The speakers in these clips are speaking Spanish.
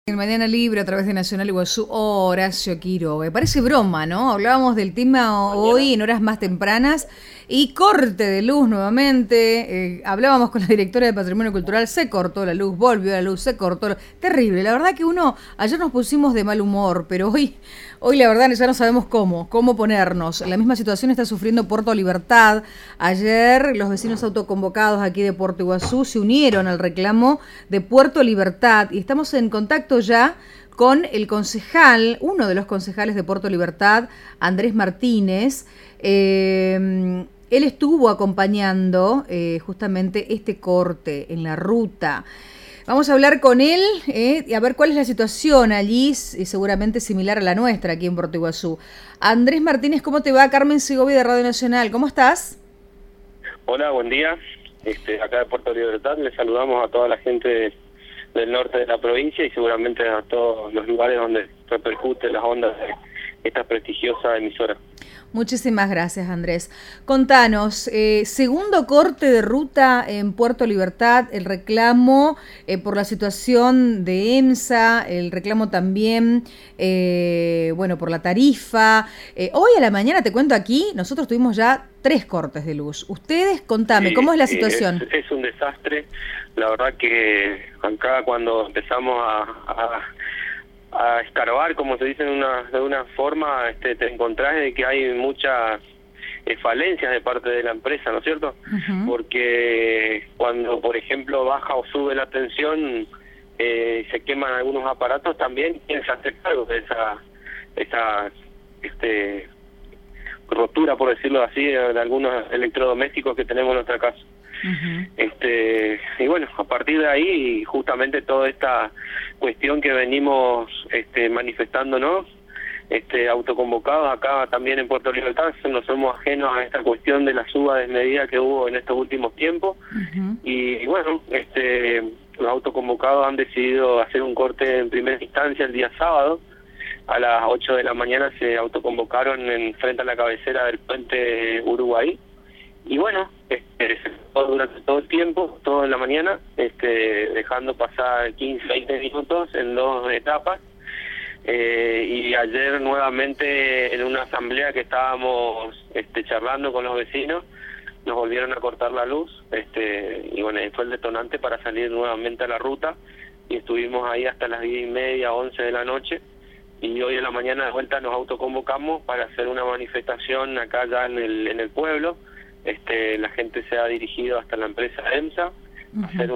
En Mañana Libre a través de Nacional Iguazú, Horacio Quiroga. Parece broma, ¿no? Hablábamos del tema hoy en horas más tempranas y corte de luz nuevamente. Hablábamos con la directora de Patrimonio Cultural, se cortó la luz, volvió la luz, se cortó. Terrible. La verdad que ayer nos pusimos de mal humor, pero hoy la verdad ya no sabemos cómo ponernos. La misma situación está sufriendo Puerto Libertad. Ayer los vecinos autoconvocados aquí de Puerto Iguazú se unieron al reclamo de Puerto Libertad y estamos en contacto ya con el concejal, uno de los concejales de Puerto Libertad, Andrés Martínez. Él estuvo acompañando justamente este corte en la ruta. Vamos a hablar con él y a ver cuál es la situación allí, seguramente similar a la nuestra aquí en Puerto Iguazú. Andrés Martínez, ¿cómo te va? Carmen Segovia de Radio Nacional, ¿cómo estás? Hola, buen día. Acá de Puerto Libertad les saludamos a toda la gente del norte de la provincia y seguramente a todos los lugares donde repercuten las ondas de esta prestigiosa emisora. Muchísimas gracias, Andrés. Contanos, segundo corte de ruta en Puerto Libertad, el reclamo por la situación de EMSA, el reclamo también, por la tarifa. Hoy a la mañana, te cuento aquí, nosotros tuvimos ya 3 cortes de luz. Ustedes, contame, Sí, ¿cómo es la situación? Es un desastre. La verdad que acá cuando empezamos a escarbar, como se dice de una forma, te encontrás de que hay muchas falencias de parte de la empresa, ¿no es cierto? Uh-huh. Porque cuando, por ejemplo, baja o sube la tensión, se queman algunos aparatos, también quién se hace cargo de esa rotura, por decirlo así, de algunos electrodomésticos que tenemos en nuestra casa. Uh-huh. Y bueno, a partir de ahí, justamente toda esta cuestión que venimos manifestándonos, autoconvocados acá también en Puerto Libertad, no somos ajenos a esta cuestión de la suba desmedida que hubo en estos últimos tiempos. Uh-huh. Y bueno, los autoconvocados han decidido hacer un corte en primera instancia el día sábado. A las 8 de la mañana se autoconvocaron frente a la cabecera del puente Uruguay. Y bueno, durante todo el tiempo, todo en la mañana, dejando pasar 15, 20 minutos en 2 etapas. Y ayer nuevamente en una asamblea que estábamos charlando con los vecinos, nos volvieron a cortar la luz, y bueno, fue el detonante para salir nuevamente a la ruta, y estuvimos ahí hasta las 10:30, 11 de la noche. Y hoy en la mañana de vuelta nos autoconvocamos para hacer una manifestación acá ya en el pueblo. La gente se ha dirigido hasta la empresa EMSA, uh-huh, a hacer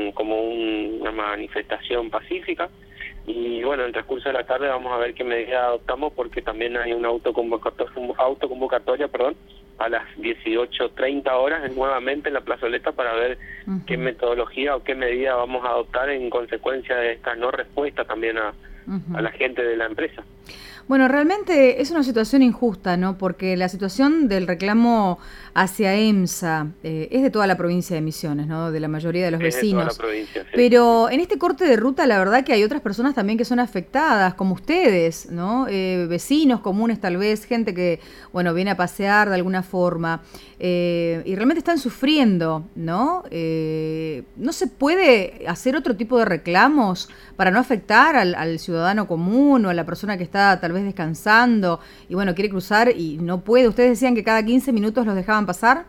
una manifestación pacífica. Y bueno, en el transcurso de la tarde vamos a ver qué medidas adoptamos, porque también hay una autoconvocatoria, a las 18:30 horas nuevamente en la plazoleta para ver, uh-huh, qué metodología o qué medida vamos a adoptar en consecuencia de esta no respuesta también a la gente de la empresa. Bueno, realmente es una situación injusta, ¿no? Porque la situación del reclamo hacia EMSA es de toda la provincia de Misiones, ¿no? De la mayoría de los vecinos. De toda la provincia, sí. Pero en este corte de ruta, la verdad que hay otras personas también que son afectadas, como ustedes, ¿no? Vecinos comunes tal vez, gente que, bueno, viene a pasear de alguna forma. Y realmente están sufriendo, ¿no? ¿No se puede hacer otro tipo de reclamos para no afectar al ciudadano común o a la persona que está tal vez descansando y bueno, quiere cruzar y no puede? Ustedes decían que cada 15 minutos los dejaban pasar.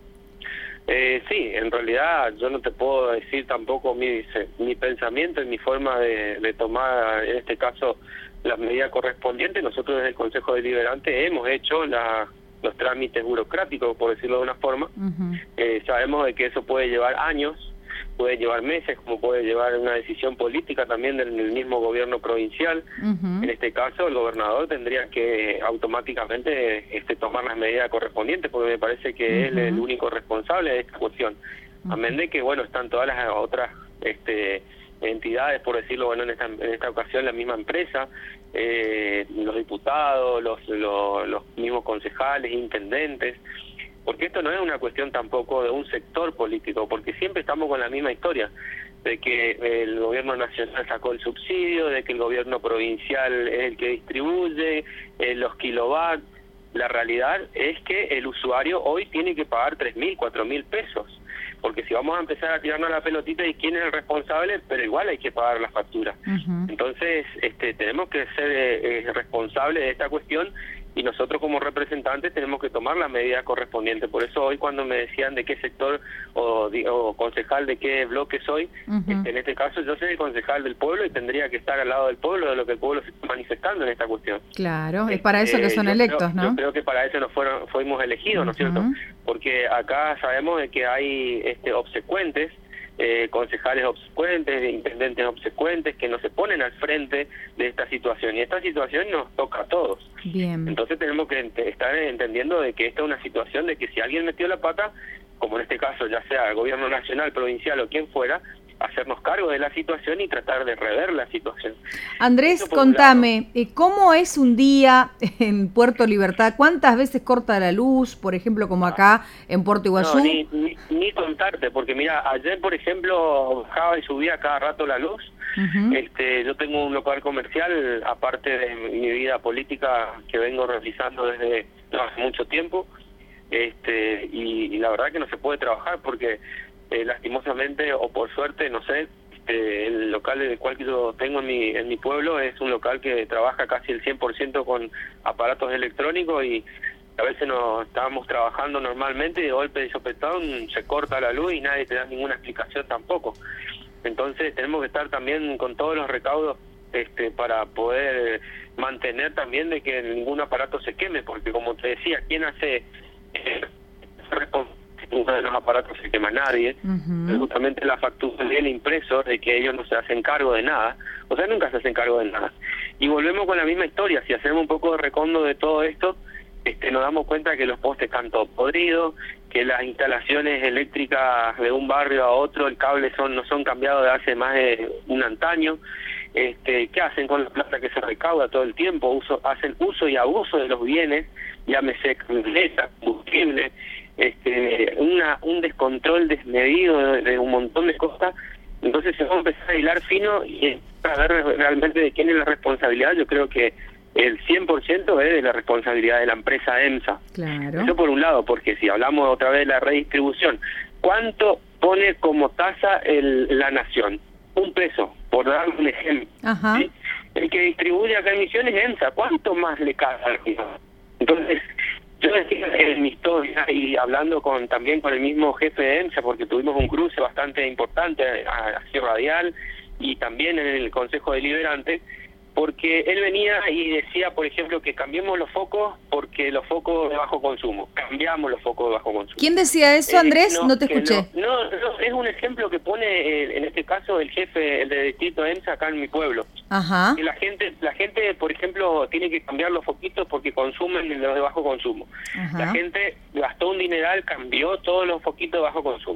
Sí, en realidad yo no te puedo decir tampoco mi pensamiento y mi forma de tomar, en este caso, las medidas correspondientes. Nosotros desde el Consejo Deliberante hemos hecho los trámites burocráticos, por decirlo de una forma. Uh-huh. Sabemos de que eso puede llevar años, puede llevar meses, como puede llevar una decisión política también del mismo gobierno provincial. Uh-huh. En este caso, el gobernador tendría que automáticamente tomar las medidas correspondientes, porque me parece que, uh-huh, él es el único responsable de esta cuestión. Uh-huh. Amén de que, bueno, están todas las otras entidades, por decirlo, bueno, en esta ocasión la misma empresa, los diputados, los mismos concejales, intendentes, porque esto no es una cuestión tampoco de un sector político, porque siempre estamos con la misma historia, de que el gobierno nacional sacó el subsidio, de que el gobierno provincial es el que distribuye los kilovatios. La realidad es que el usuario hoy tiene que pagar 3.000, 4.000 pesos. porque si vamos a empezar a tirarnos la pelotita y quién es el responsable, pero igual hay que pagar la factura. Entonces tenemos que ser responsables de esta cuestión, y nosotros como representantes tenemos que tomar la medida correspondiente. Por eso hoy cuando me decían de qué sector o concejal de qué bloque soy, en este caso yo soy el concejal del pueblo y tendría que estar al lado del pueblo, de lo que el pueblo se está manifestando en esta cuestión. Claro, es para eso que son electos, ¿no? Yo creo que para eso fuimos elegidos, ¿no es cierto? Porque acá sabemos de que hay obsecuentes, concejales obsecuentes, intendentes obsecuentes, que no se ponen al frente de esta situación, y esta situación nos toca a todos. Bien. Entonces tenemos que estar entendiendo de que esta es una situación de que si alguien metió la pata, como en este caso ya sea el gobierno nacional, provincial o quien fuera, hacernos cargo de la situación y tratar de rever la situación. Andrés, contame, ¿cómo es un día en Puerto Libertad? ¿Cuántas veces corta la luz, por ejemplo, como acá en Puerto Iguazú? No, ni contarte, porque mira, ayer, por ejemplo, bajaba y subía cada rato la luz. Yo tengo un local comercial, aparte de mi vida política que vengo realizando desde hace mucho tiempo, y la verdad que no se puede trabajar porque lastimosamente o por suerte, no sé, el local en el cual yo tengo en mi pueblo es un local que trabaja casi el 100% con aparatos electrónicos, y a veces no estábamos trabajando normalmente y de golpe de sopetón se corta la luz y nadie te da ninguna explicación tampoco. Entonces tenemos que estar también con todos los recaudos para poder mantener también de que ningún aparato se queme, porque como te decía, ¿quién hace uno de los aparatos se quema? Nadie. Justamente la factura del impresor, de que ellos no se hacen cargo de nada, o sea, nunca se hacen cargo de nada. Y volvemos con la misma historia. Si hacemos un poco de recondo de todo esto, nos damos cuenta que los postes están todos podridos, que las instalaciones eléctricas de un barrio a otro, el cable no son cambiados de hace más de un antaño. ¿Qué hacen con la plata que se recauda todo el tiempo? Hacen uso y abuso de los bienes, llámese camionetas, combustible, un descontrol desmedido de un montón de cosas. Entonces se va a empezar a hilar fino y para ver realmente de quién es la responsabilidad. Yo creo que el 100% es de la responsabilidad de la empresa EMSA. Claro. Eso por un lado, porque si hablamos otra vez de la redistribución, ¿cuánto pone como tasa la nación? 1 peso, por dar un ejemplo. ¿Sí? El que distribuye acá en Misiones es EMSA. ¿Cuánto más le cae al río? Entonces, yo decía en mi historia, y hablando también con el mismo jefe de EMSA, porque tuvimos un cruce bastante importante así radial, y también en el Consejo Deliberante, porque él venía y decía, por ejemplo, que cambiemos los focos porque los focos de bajo consumo. Cambiamos los focos de bajo consumo. ¿Quién decía eso, Andrés? No te escuché. No, es un ejemplo que pone, en este caso, el jefe, el de distrito EMSA acá en mi pueblo. Que la gente, por ejemplo, tiene que cambiar los foquitos porque consumen los de bajo consumo. La gente gastó un dineral, cambió todos los foquitos de bajo consumo.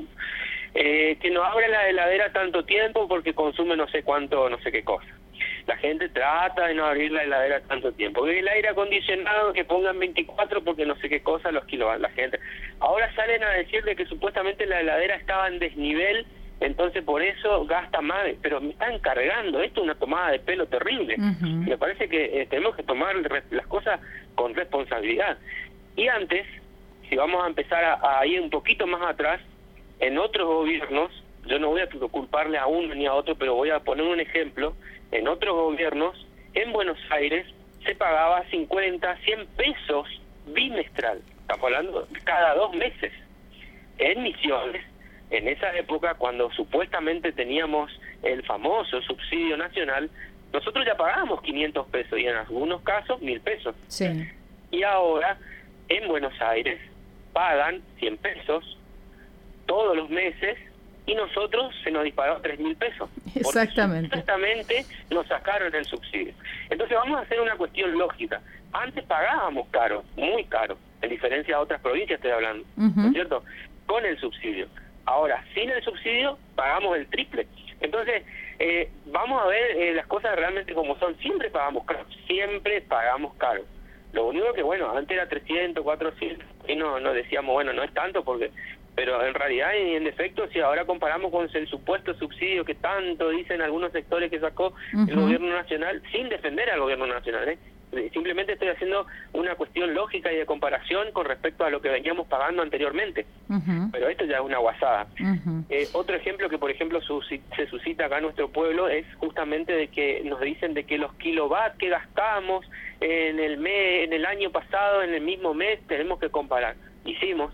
Que no abra la heladera tanto tiempo porque consume no sé cuánto, no sé qué cosa. La gente trata de no abrir la heladera tanto tiempo. El aire acondicionado que pongan 24 porque no sé qué cosa los kilovatios. La gente ahora salen a decir de que supuestamente la heladera estaba en desnivel, entonces por eso gasta más. Pero me están cargando. Esto es una tomada de pelo terrible. Me parece que tenemos que tomar las cosas con responsabilidad. Y antes, si vamos a empezar a ir un poquito más atrás, en otros gobiernos, yo no voy a culparle a uno ni a otro, pero voy a poner un ejemplo. En otros gobiernos, en Buenos Aires, se pagaba 50, 100 pesos bimestral. Estamos hablando cada 2 meses. En Misiones, en esa época, cuando supuestamente teníamos el famoso subsidio nacional, nosotros ya pagábamos 500 pesos y en algunos casos 1.000 pesos. Sí. Y ahora, en Buenos Aires, pagan 100 pesos todos los meses, y nosotros se nos disparó a 3.000 pesos. Exactamente. Exactamente nos sacaron el subsidio. Entonces vamos a hacer una cuestión lógica. Antes pagábamos caro, muy caro, en diferencia a otras provincias estoy hablando, ¿no es cierto? Con el subsidio. Ahora, sin el subsidio, pagamos el triple. Entonces, vamos a ver las cosas realmente como son. Siempre pagamos caro, siempre pagamos caro. Lo único que, bueno, antes era 300, 400, y no decíamos, bueno, no es tanto porque... Pero en realidad y en defecto, si ahora comparamos con el supuesto subsidio que tanto dicen algunos sectores que sacó el gobierno nacional, sin defender al gobierno nacional, simplemente estoy haciendo una cuestión lógica y de comparación con respecto a lo que veníamos pagando anteriormente. Pero esto ya es una guasada. Otro ejemplo que, por ejemplo, se suscita acá en nuestro pueblo es justamente de que nos dicen de que los kilovatios que gastamos en el año pasado, en el mismo mes, tenemos que comparar. Hicimos,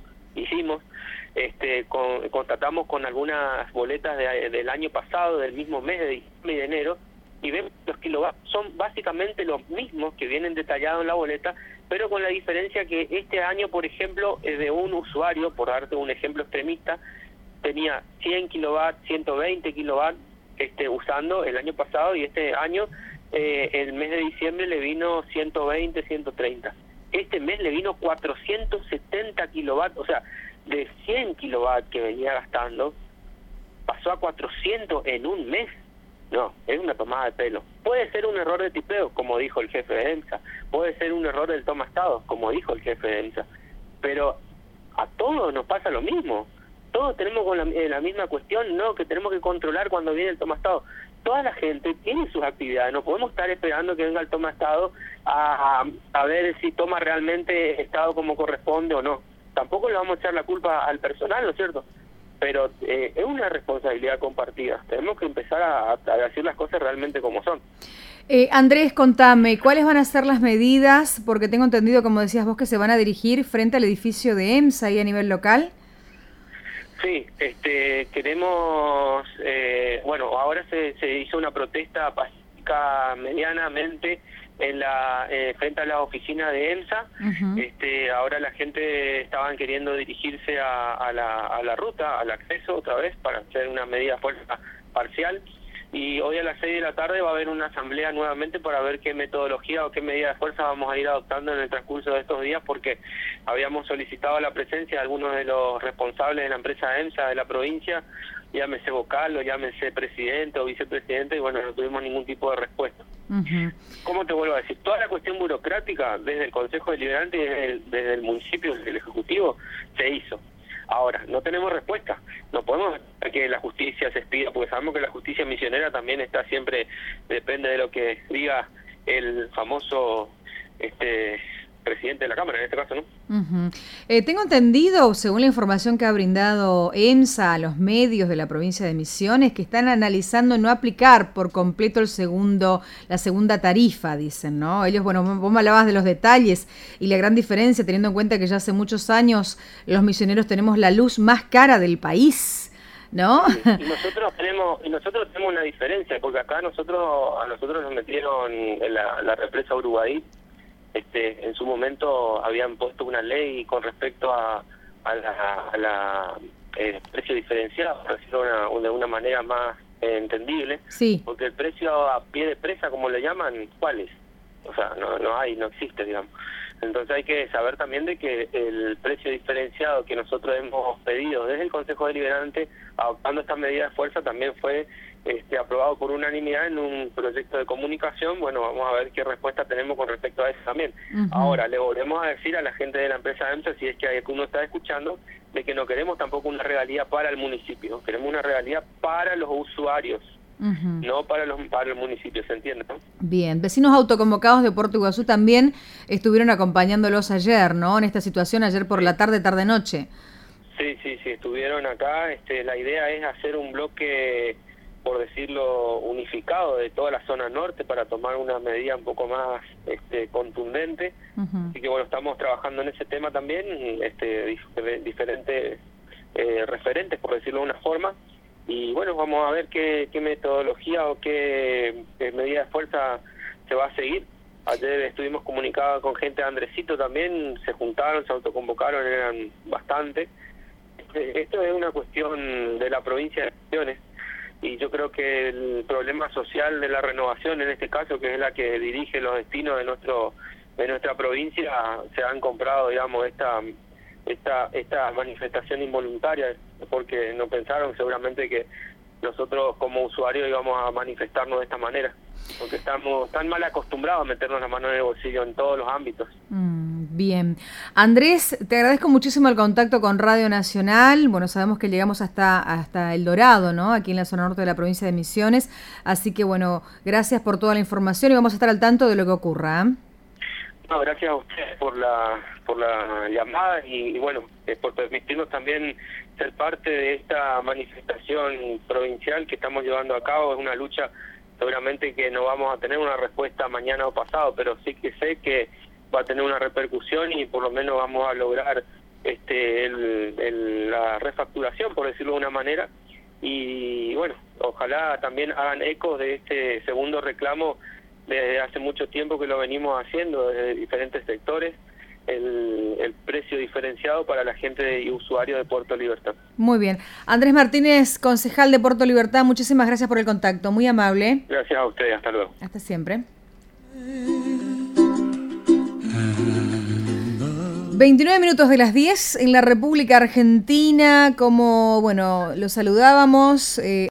constatamos con algunas boletas del año pasado, del mismo mes de diciembre y de enero, y vemos que los kilovatios son básicamente los mismos que vienen detallados en la boleta, pero con la diferencia que este año, por ejemplo, de un usuario, por darte un ejemplo extremista, tenía 100 kilovatios, 120 kilovatios usando el año pasado, y este año, el mes de diciembre, le vino 120, 130. Este mes le vino 470 kilovatios, o sea, de 100 kilovatios que venía gastando, pasó a 400 en un mes. No, es una tomada de pelo. Puede ser un error de tipeo, como dijo el jefe de EMSA. Puede ser un error del toma estado, como dijo el jefe de EMSA. Pero a todos nos pasa lo mismo. Todos tenemos con la misma cuestión, no, que tenemos que controlar cuando viene el toma estado. Toda la gente tiene sus actividades. No podemos estar esperando que venga el toma estado a ver si toma realmente estado como corresponde o no. Tampoco le vamos a echar la culpa al personal, ¿no es cierto? Pero es una responsabilidad compartida. Tenemos que empezar a decir las cosas realmente como son. Andrés, contame, ¿cuáles van a ser las medidas? Porque tengo entendido, como decías vos, que se van a dirigir frente al edificio de EMSA ahí a nivel local. Sí, queremos, bueno, ahora se hizo una protesta pacífica medianamente frente a la oficina de EMSA. Ahora la gente estaban queriendo dirigirse a la ruta, al acceso otra vez, para hacer una medida de fuerza parcial, y hoy a las 6 de la tarde va a haber una asamblea nuevamente para ver qué metodología o qué medida de fuerza vamos a ir adoptando en el transcurso de estos días, porque habíamos solicitado la presencia de algunos de los responsables de la empresa EMSA de la provincia, llámese vocal o llámese presidente o vicepresidente, y bueno, no tuvimos ningún tipo de respuesta. ¿Cómo te vuelvo a decir? Toda la cuestión burocrática desde el Consejo Deliberante y desde el municipio, desde el Ejecutivo, se hizo. Ahora, no tenemos respuesta. No podemos dejar que la justicia se expida, porque sabemos que la justicia misionera también está siempre, depende de lo que diga el famoso presidente de la Cámara, en este caso, ¿no? Tengo entendido, según la información que ha brindado EMSA a los medios de la provincia de Misiones, que están analizando no aplicar por completo la segunda tarifa, dicen, ¿no? Ellos, bueno, vos me hablabas de los detalles y la gran diferencia, teniendo en cuenta que ya hace muchos años los misioneros tenemos la luz más cara del país, ¿no? Sí, y nosotros tenemos una diferencia, porque acá a nosotros nos metieron en la represa Uruguay. En su momento habían puesto una ley con respecto a la precio diferenciado, por decirlo de una manera más entendible. Sí. Porque el precio a pie de presa, como le llaman, ¿cuál es? O sea, no existe, digamos. Entonces hay que saber también de que el precio diferenciado que nosotros hemos pedido desde el Consejo Deliberante, adoptando esta medida de fuerza, también fue aprobado por unanimidad en un proyecto de comunicación. Bueno, vamos a ver qué respuesta tenemos con respecto a eso también. Ahora, le volvemos a decir a la gente de la empresa EMSA, si es que uno está escuchando, de que no queremos tampoco una regalía para el municipio, queremos una regalía para los usuarios. No para el municipio, ¿se entiende, no? Bien, vecinos autoconvocados de Puerto Iguazú también estuvieron acompañándolos ayer, ¿no? En esta situación, ayer por la tarde-noche. Sí, estuvieron acá. La idea es hacer un bloque, por decirlo, unificado de toda la zona norte para tomar una medida un poco más contundente. Así que bueno, estamos trabajando en ese tema también, diferentes referentes, por decirlo de una forma. Y bueno, vamos a ver qué metodología o qué medida de fuerza se va a seguir. Ayer estuvimos comunicados con gente de Andresito también, se juntaron, se autoconvocaron, eran bastante. Esto es una cuestión de la provincia de Misiones, y yo creo que el problema social de la renovación, en este caso, que es la que dirige los destinos de nuestra provincia, se han comprado, digamos, esta manifestación involuntaria, porque no pensaron seguramente que nosotros como usuarios íbamos a manifestarnos de esta manera, porque estamos tan mal acostumbrados a meternos la mano en el bolsillo en todos los ámbitos. Bien. Andrés, te agradezco muchísimo el contacto con Radio Nacional. Bueno, sabemos que llegamos hasta El Dorado, ¿no? Aquí en la zona norte de la provincia de Misiones. Así que, bueno, gracias por toda la información y vamos a estar al tanto de lo que ocurra. No, gracias a ustedes por la llamada y bueno, por permitirnos también ser parte de esta manifestación provincial que estamos llevando a cabo. Es una lucha seguramente que no vamos a tener una respuesta mañana o pasado, pero sí que sé que va a tener una repercusión y por lo menos vamos a lograr la refacturación, por decirlo de una manera. Y bueno, ojalá también hagan eco de este segundo reclamo. Desde hace mucho tiempo que lo venimos haciendo desde diferentes sectores, el precio diferenciado para la gente y usuario de Puerto Libertad. Muy bien. Andrés Martínez, concejal de Puerto Libertad, muchísimas gracias por el contacto, muy amable. Gracias a ustedes, hasta luego. Hasta siempre. 29 minutos de las 10 en la República Argentina, como, bueno, lo saludábamos.